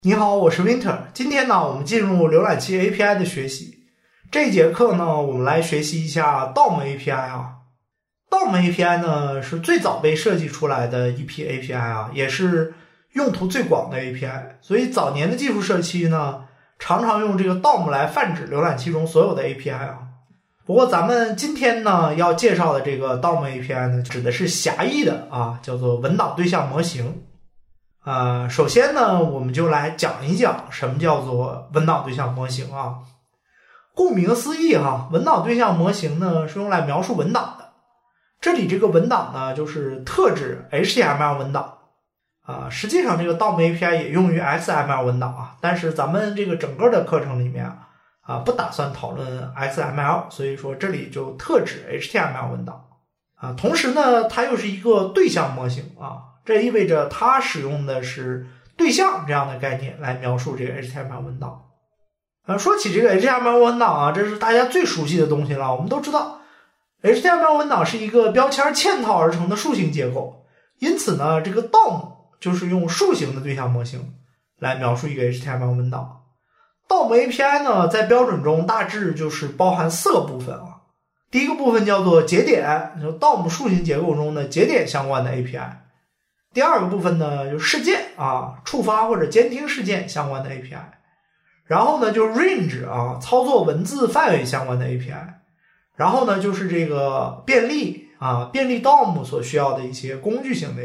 你好，我是 Winter。今天呢，我们进入浏览器 API 的学习。这节课呢，我们来学习一下 DOM API 啊。DOM API 呢是最早被设计出来的一批 API 啊，也是用途最广的 API。所以早年的技术社区呢，常常用这个 DOM 来泛指浏览器中所有的 API 啊。不过咱们今天呢要介绍的这个 DOM API 呢，指的是狭义的啊，叫做文档对象模型。首先呢，我们就来讲一讲什么叫做文档对象模型啊。顾名思义哈，文档对象模型呢是用来描述文档的。这里这个文档呢就是特指 HTML 文档实际上这个 DOM API 也用于 XML 文档啊，但是咱们这个整个的课程里面不打算讨论 XML， 所以说这里就特指 HTML 文档同时呢，它又是一个对象模型这意味着它使用的是对象这样的概念来描述这个 HTML 文档。说起这个 HTML 文档这是大家最熟悉的东西了。我们都知道 HTML 文档是一个标签嵌套而成的树形结构，因此呢，这个 DOM 就是用树形的对象模型来描述一个 HTML 文档。DOM API 呢，在标准中大致就是包含4个部分第一个部分叫做节点，就 DOM 树形结构中的节点相关的 API。第二个部分呢，就是事件触发或者监听事件相关的 API。然后呢，就是 range 操作文字范围相关的 API。然后呢，就是这个便利便利 DOM 所需要的一些工具型的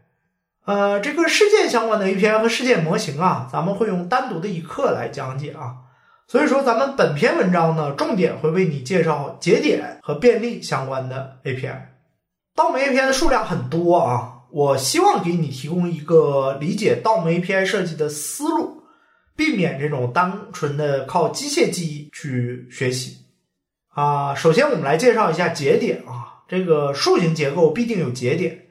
API。这个事件相关的 API 和事件模型咱们会用单独的一课来讲解所以说咱们本篇文章呢，重点会为你介绍节点和便利相关的 API。DOM API 的数量很多我希望给你提供一个理解 DOM API 设计的思路，避免这种单纯的靠机械记忆去学习首先我们来介绍一下节点这个树形结构必定有节点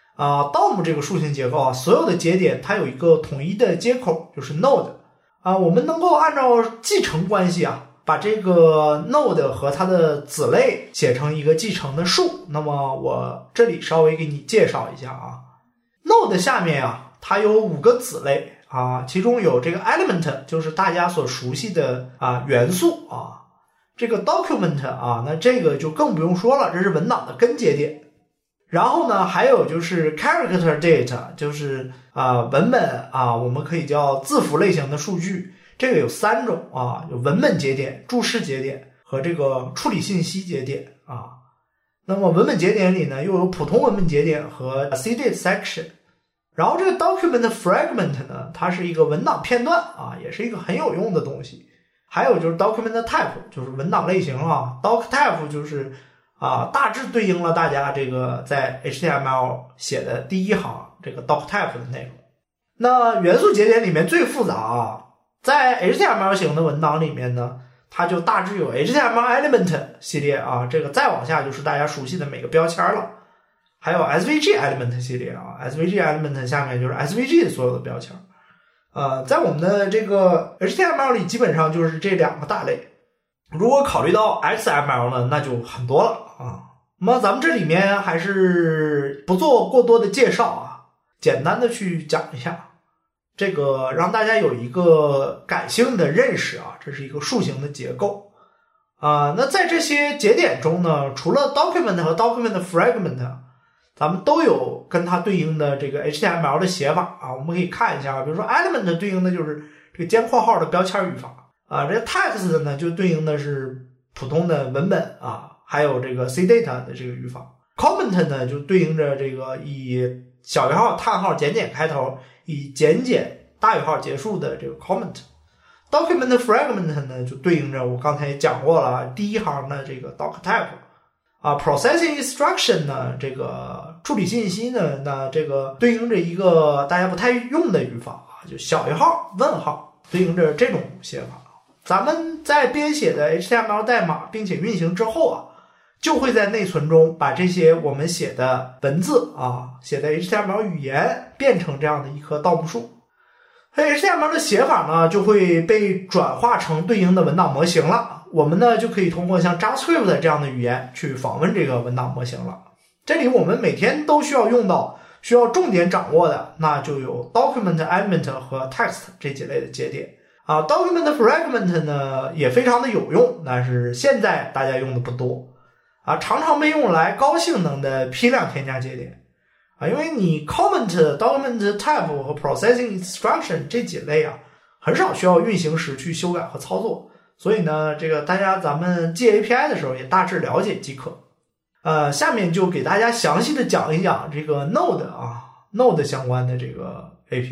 DOM 这个树形结构所有的节点它有一个统一的接口，就是 node我们能够按照继承关系把这个 node 和它的子类写成一个继承的树。那么我这里稍微给你介绍一下node 下面它有5个子类其中有这个 element， 就是大家所熟悉的元素这个 document 那这个就更不用说了，这是文档的根节点。然后呢，还有就是 character data， 就是文本我们可以叫字符类型的数据。这个有3种有文本节点、注释节点和这个处理信息节点那么文本节点里呢，又有普通文本节点和 seeded section。然后这个 document fragment 呢，它是一个文档片段也是一个很有用的东西。还有就是 document type， 就是文档类型doc type 就是大致对应了大家这个在 HTML 写的第一行这个 doc type 的内容。那元素节点里面最复杂在 HTML 型的文档里面呢，它就大致有 HTML element 系列这个再往下就是大家熟悉的每个标签了。还有 SVG element 系列SVG element 下面就是 SVG 的所有的标签。在我们的这个 HTML 里基本上就是这2个大类。如果考虑到 XML 呢，那就很多了那么咱们这里面还是不做过多的介绍简单的去讲一下这个，让大家有一个感性的认识这是一个树形的结构那在这些节点中呢，除了 document 和 document fragment， 咱们都有跟它对应的这个 HTML 的写法我们可以看一下比如说 element 对应的就是这个尖括号的标签语法这个 text 呢就对应的是普通的文本还有这个 cdata 的这个语法。 comment 呢就对应着这个以小于号叹号减减开头，以减减大于号结束的这个 comment。 document fragment 呢就对应着我刚才也讲过了第一行的这个 doc type processing instruction 呢这个处理信息呢，那这个对应着一个大家不太用的语法就小于号问号，对应着这种写法。咱们在编写的 HTML 代码并且运行之后就会在内存中把这些我们写的文字写的 HTML 语言变成这样的一棵DOM树。HTML 的写法呢就会被转化成对应的文档模型了。我们呢就可以通过像 JavaScript 这样的语言去访问这个文档模型了。这里我们每天都需要用到需要重点掌握的，那就有 document element 和 text 这几类的节点啊。document fragment 呢也非常的有用，但是现在大家用的不多啊，常常被用来高性能的批量添加节点啊，因为你 comment、document type 和 processing instruction 这几类啊，很少需要运行时去修改和操作，所以呢，这个咱们记 API 的时候也大致了解即可。下面就给大家详细的讲一讲这个 Node 相关的这个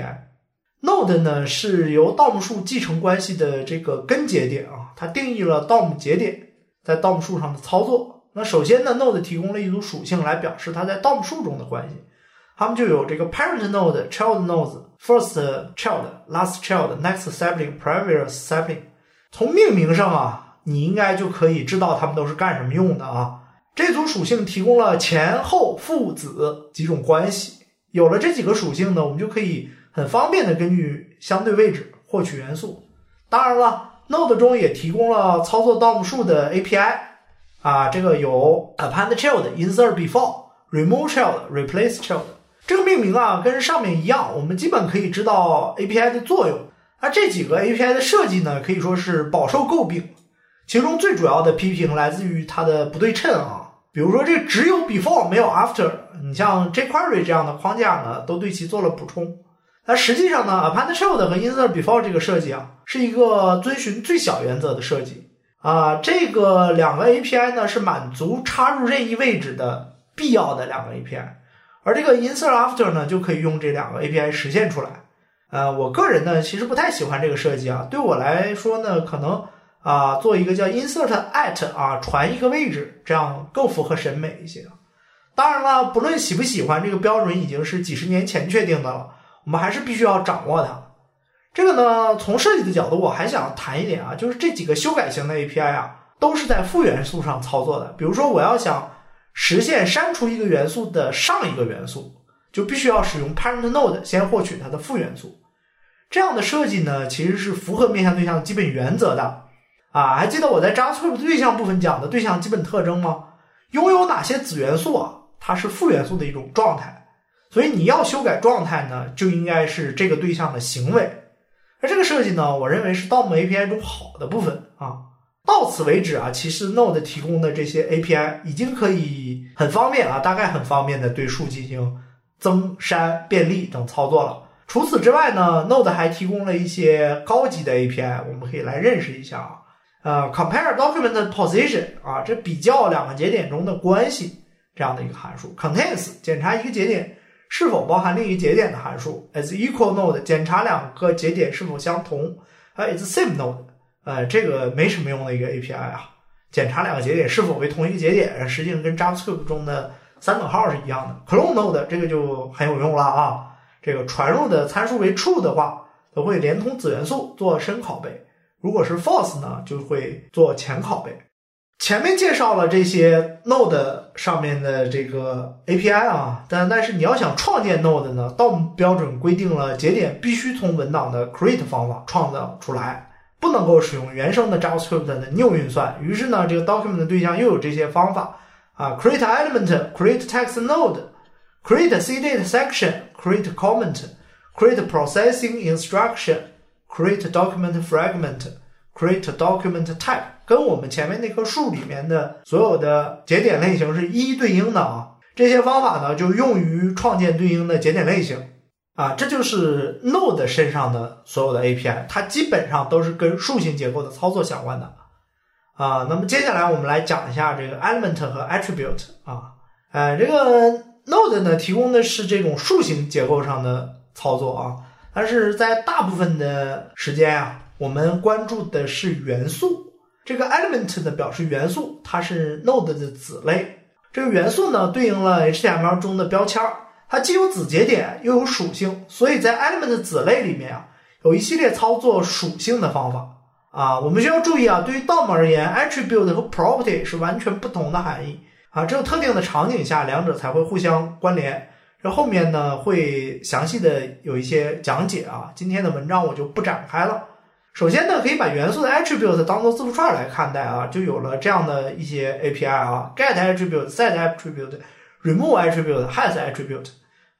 API。Node 呢是由 DOM 树继承关系的这个根节点啊，它定义了 DOM 节点在 DOM 树上的操作。那首先呢 Node 提供了一组属性来表示它在 DOM 树中的关系，它们就有这个 parent node、child nodes、first child、last child、next sibling、previous sibling。从命名上啊，你应该就可以知道它们都是干什么用的啊。这组属性提供了前后父子几种关系，有了这几个属性呢，我们就可以很方便的根据相对位置获取元素。当然了 Node 中也提供了操作 DOM 树的 API 啊，这个有 append child、insert before、remove child、replace child。这个命名啊跟上面一样，我们基本可以知道 API 的作用。那这几个 API 的设计呢，可以说是饱受诟病，其中最主要的批评来自于它的不对称啊。比如说这只有 before 没有 after， 你像 jQuery 这样的框架呢都对其做了补充。那实际上呢 append child 和 insert before 这个设计啊是一个遵循最小原则的设计啊，这个两个 API 呢是满足插入任意位置的必要的两个 API， 而这个 insert after 呢就可以用这两个 API 实现出来。我个人呢其实不太喜欢这个设计啊，对我来说呢可能做一个叫 insert at 啊，传一个位置，这样更符合审美一些。当然了，不论喜不喜欢，这个标准已经是几十年前确定的了，我们还是必须要掌握它。这个呢，从设计的角度，我还想谈一点啊，就是这几个修改型的 API 啊，都是在副元素上操作的。比如说，我要想实现删除一个元素的上一个元素，就必须要使用 parent node 先获取它的副元素。这样的设计呢，其实是符合面向对象基本原则的。还记得我在 JavaScript 对象部分讲的对象基本特征吗？拥有哪些子元素啊？它是副元素的一种状态，所以你要修改状态呢，就应该是这个对象的行为。而这个设计呢，我认为是 DOM API 中好的部分啊。到此为止啊，其实 Node 提供的这些 API 已经可以很方便啊，大概很方便的对树进行增、删、便利等操作了。除此之外呢 Node 还提供了一些高级的 API， 我们可以来认识一下啊。compare document position 啊，这比较两个节点中的关系这样的一个函数。contains 检查一个节点是否包含另一节点的函数。is equal node 检查两个节点是否相同。is same node 这个没什么用的一个 API 啊，检查两个节点是否为同一个节点，实际上跟 JavaScript 中的三等号是一样的。clone node 这个就很有用了啊，这个传入的参数为 true 的话，则会连同子元素做深拷贝。如果是 false 呢，就会做前拷贝。前面介绍了这些 Node 上面的这个 API 啊，但是你要想创建 Node 呢 ，DOM 标准规定了节点必须从文档的 create 方法创造出来，不能够使用原生的 JavaScript 的 new 运算。于是呢，这个 document 的对象又有这些方法啊 ，create element、create text node、create cdate section、create comment、create processing instruction。create document fragment、create document type， 跟我们前面那棵树里面的所有的节点类型是一一对应的啊。这些方法呢，就用于创建对应的节点类型啊。这就是 Node 身上的所有的 API， 它基本上都是跟树形结构的操作相关的啊。那么接下来我们来讲一下这个 element 和 attribute 啊。这个 Node 呢提供的是这种树形结构上的操作啊。但是在大部分的时间啊，我们关注的是元素。这个 element 呢表示元素，它是 Node 的子类。这个元素呢对应了 HTML 中的标签，它既有子节点又有属性，所以在 element 子类里面啊，有一系列操作属性的方法啊。我们需要注意啊，对于 DOM 而言 attribute 和 property 是完全不同的含义啊，只有特定的场景下，两者才会互相关联。这后面呢会详细的有一些讲解啊，今天的文章我就不展开了。首先呢，可以把元素的 attribute 当做字符串来看待啊，就有了这样的一些 API 啊 ，get attribute、set attribute、remove attribute、has attribute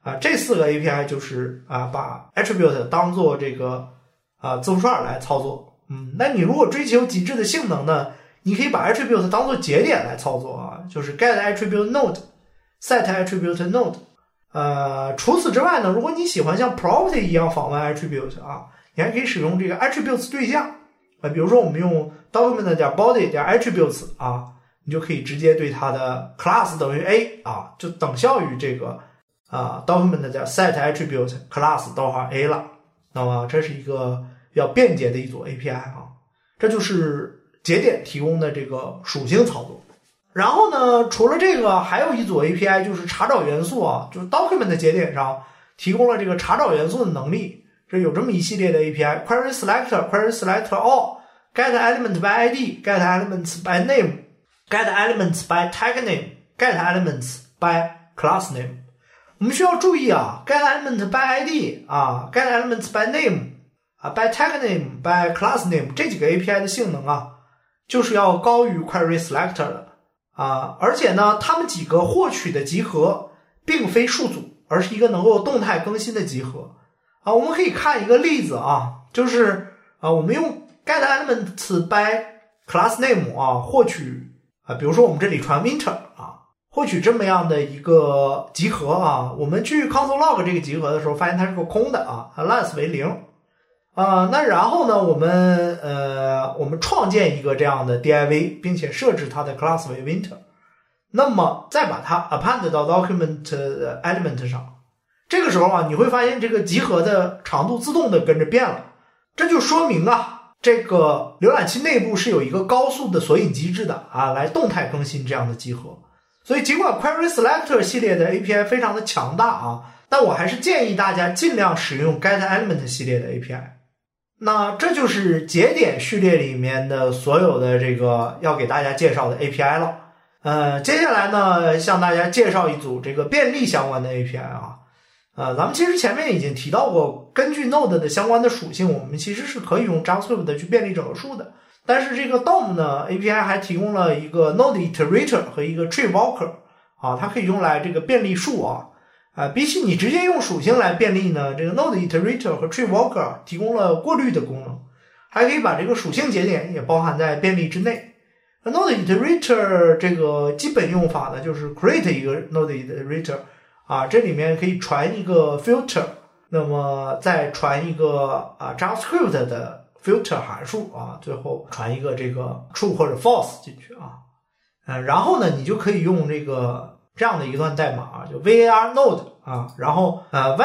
这4个 API 就是把 attribute 当做这个字符串来操作。那你如果追求极致的性能呢，你可以把 attribute 当做节点来操作就是 get attribute node、set attribute node。除此之外呢，如果你喜欢像 property 一样访问 attribute 你还可以使用这个 attributes 对象。比如说我们用 document.body.attributes 你就可以直接对它的 class 等于 A 就等效于这个document.set attribute class 逗号 A 了。那么这是一个比较便捷的一组 API 这就是节点提供的这个属性操作。然后呢，除了这个还有一组 API 就是查找元素就是 document 节点上提供了这个查找元素的能力。这有这么一系列的 API query selector、query selector all、get element by ID、get elements by name、get elements by tag name、get elements by class name。我们需要注意get element by ID、get elements by name、by tag name、by class name 这几个 API 的性能就是要高于 query selector 的而且呢，它们几个获取的集合并非数组，而是一个能够动态更新的集合我们可以看一个例子就是我们用 get elements by class name 获取比如说我们这里传 winter 获取这么样的一个集合我们去 console log 这个集合的时候发现它是个空的length 为0那然后呢我们创建一个这样的 div 并且设置它的 class 为 winter， 那么再把它 append 到 document element 上，这个时候你会发现这个集合的长度自动的跟着变了。这就说明这个浏览器内部是有一个高速的锁引机制的来动态更新这样的集合。所以尽管 query selector 系列的 API 非常的强大但我还是建议大家尽量使用 get element 系列的 API。那这就是节点序列里面的所有的这个要给大家介绍的 API 了。接下来呢，向大家介绍一组这个便利相关的 API 咱们其实前面已经提到过，根据 Node 的相关的属性，我们其实是可以用 JavaScript 去便利整合树的。但是这个 DOM 呢 API 还提供了一个 Node Iterator 和一个 Tree Walker 它可以用来这个便利树比起你直接用属性来便利呢，这个 Node Iterator 和 Tree Walker 提供了过滤的功能，还可以把这个属性节点也包含在便利之内。Node Iterator 这个基本用法呢，就是 create 一个 Node Iterator这里面可以传一个 filter， 那么再传一个JavaScript 的 filter 函数最后传一个这个 true 或者 false 进去然后呢，你就可以用这样的一段代码就 var node 然后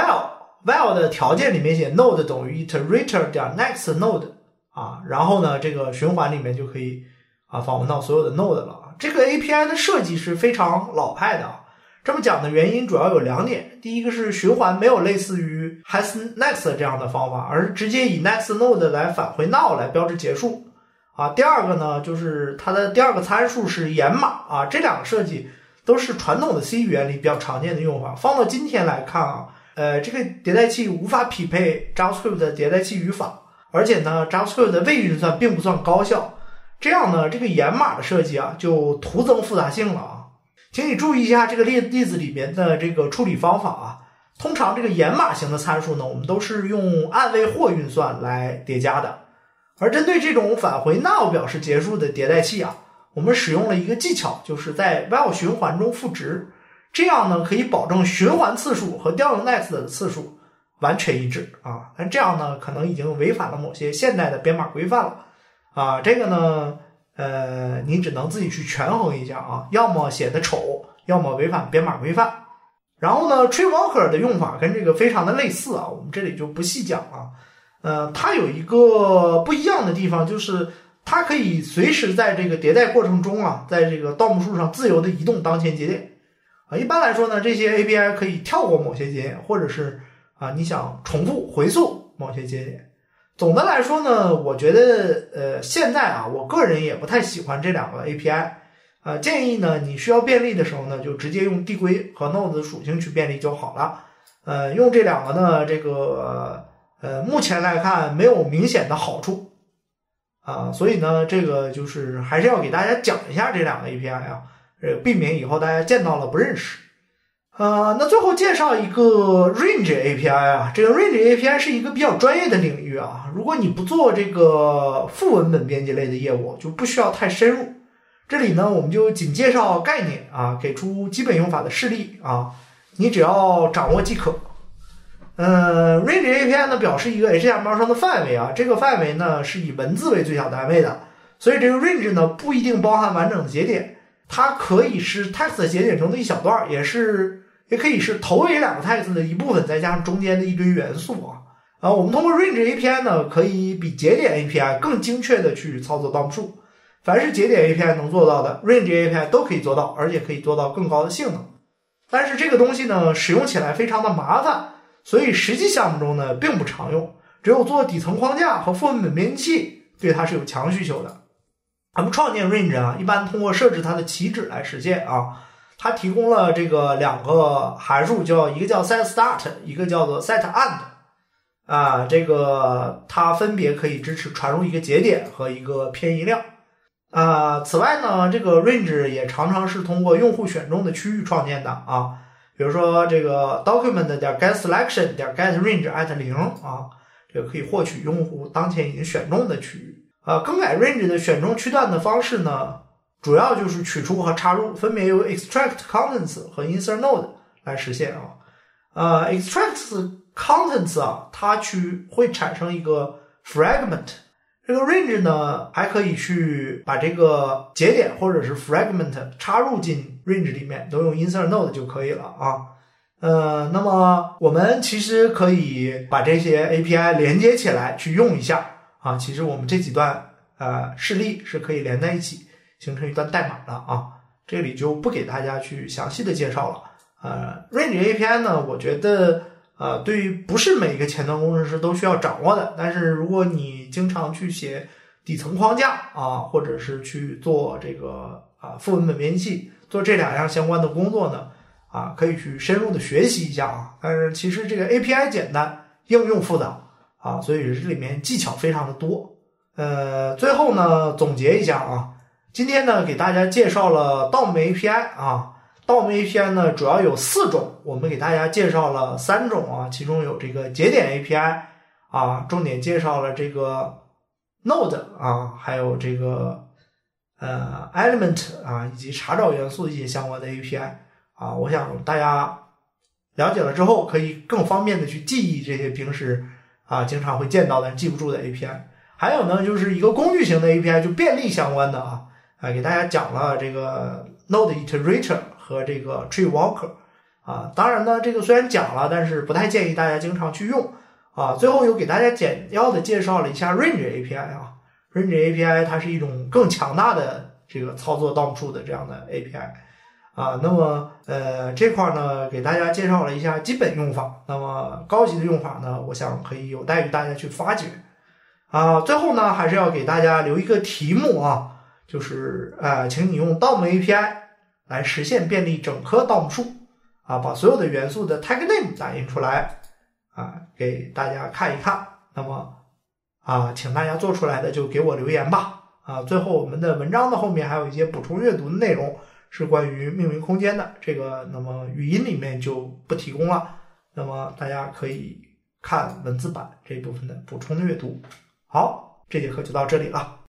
while 的条件里面写 node 等于 iterator 点 next node 然后呢，这个循环里面就可以访问到所有的 node 了。这个 API 的设计是非常老派的这么讲的原因主要有2点。第一个是循环没有类似于 has next 这样的方法，而是直接以 next node 来返回 now 来标志结束第二个呢，就是它的第二个参数是延码这两个设计都是传统的 C 语言里比较常见的用法。放到今天来看这个迭代器无法匹配 JavaScript 的迭代器语法，而且呢 JavaScript 的未运算并不算高效，这样呢这个延码的设计就徒增复杂性了请你注意一下这个例子里面的这个处理方法通常这个延码型的参数呢，我们都是用暗位或运算来叠加的，而针对这种返回 now 表示结束的迭代器我们使用了一个技巧，就是在 while 循环中赋值，这样呢可以保证循环次数和调用 next 的次数完全一致但这样呢可能已经违反了某些现代的编码规范了这个呢你只能自己去权衡一下要么写的丑，要么违反编码规范。然后呢 Tree Walker 的用法跟这个非常的类似我们这里就不细讲了它有一个不一样的地方，就是它可以随时在这个迭代过程中在这个 DOM 树上自由的移动当前节点一般来说呢，这些 API 可以跳过某些节点，或者是你想重复回溯某些节点。总的来说呢，我觉得现在我个人也不太喜欢这两个 API建议呢你需要便利的时候呢，就直接用递归和 Node 的属性去便利就好了用这两个呢这个目前来看没有明显的好处所以呢这个就是还是要给大家讲一下这两个 API避免以后大家见到了不认识那最后介绍一个 Range API 啊，这个 Range API 是一个比较专业的领域啊。如果你不做这个副文本编辑类的业务，就不需要太深入。这里呢，我们就仅介绍概念啊，给出基本用法的示例啊，你只要掌握即可。Range API 呢表示一个 HTML 上的范围啊，这个范围呢是以文字为最小单位的，所以这个 range 呢不一定包含完整的节点，它可以是 text 节点中的一小段，也可以是头尾两个 text 的一部分，再加上中间的一堆元素啊。我们通过 range API 呢，可以比节点 API 更精确的去操作DOM数。凡是节点 API 能做到的 range API 都可以做到，而且可以做到更高的性能。但是这个东西呢，使用起来非常的麻烦，所以实际项目中呢并不常用，只有做底层框架和副文本编辑器对它是有强需求的。咱们创建 range 啊，一般通过设置它的起止来实现啊。它提供了这个两个函数，一个叫 setStart， 一个叫做 setEnd 啊，这个它分别可以支持传入一个节点和一个偏移量。此外呢，这个 range 也常常是通过用户选中的区域创建的啊，比如说这个 document.getSelection.getRange@0 啊，这个可以获取用户当前已经选中的区域。更改 range 的选中区段的方式呢，主要就是取出和插入，分别由 extract contents 和 insert node 来实现啊。extract contents 啊，它会产生一个 fragment。这个 range 呢，还可以去把这个节点或者是 fragment 插入进 range 里面，都用 insert node 就可以了啊。那么我们其实可以把这些 API 连接起来去用一下啊。其实我们这几段示例是可以连在一起，形成一段代码的啊。这里就不给大家去详细的介绍了。range API 呢，我觉得对于不是每个前端工程师都需要掌握的，但是如果你经常去写底层框架啊，或者是去做这个副文本编辑器，做这两样相关的工作呢，可以去深入的学习一下啊。但是其实这个 API 简单，应用复杂啊，所以这里面技巧非常的多。最后呢，总结一下啊，今天呢给大家介绍了 DOM API 啊。DOM API 呢主要有4种，我们给大家介绍了3种啊，其中有这个节点 API 啊，重点介绍了这个 Node 啊，还有这个Element 啊，以及查找元素的一些相关的 API 啊。我想大家了解了之后，可以更方便的去记忆这些平时经常会见到但记不住的 API。还有呢，就是一个工具型的 API， 就便利相关的给大家讲了这个 Node Iterator 和这个 Tree Walker 当然呢，这个虽然讲了，但是不太建议大家经常去用最后又给大家简要的介绍了一下 Range API Range API 它是一种更强大的这个操作DOM数的这样的 API那么这块呢给大家介绍了一下基本用法，那么高级的用法呢，我想可以有待于大家去发掘最后呢还是要给大家留一个题目就是请你用 DOM API 来实现便利整颗 DOM 数把所有的元素的 tag name 打印出来给大家看一看。那么请大家做出来的就给我留言吧最后我们的文章的后面还有一些补充阅读的内容，是关于命名空间的，这个那么语音里面就不提供了，那么大家可以看文字版这部分的补充阅读。好，这节课就到这里了。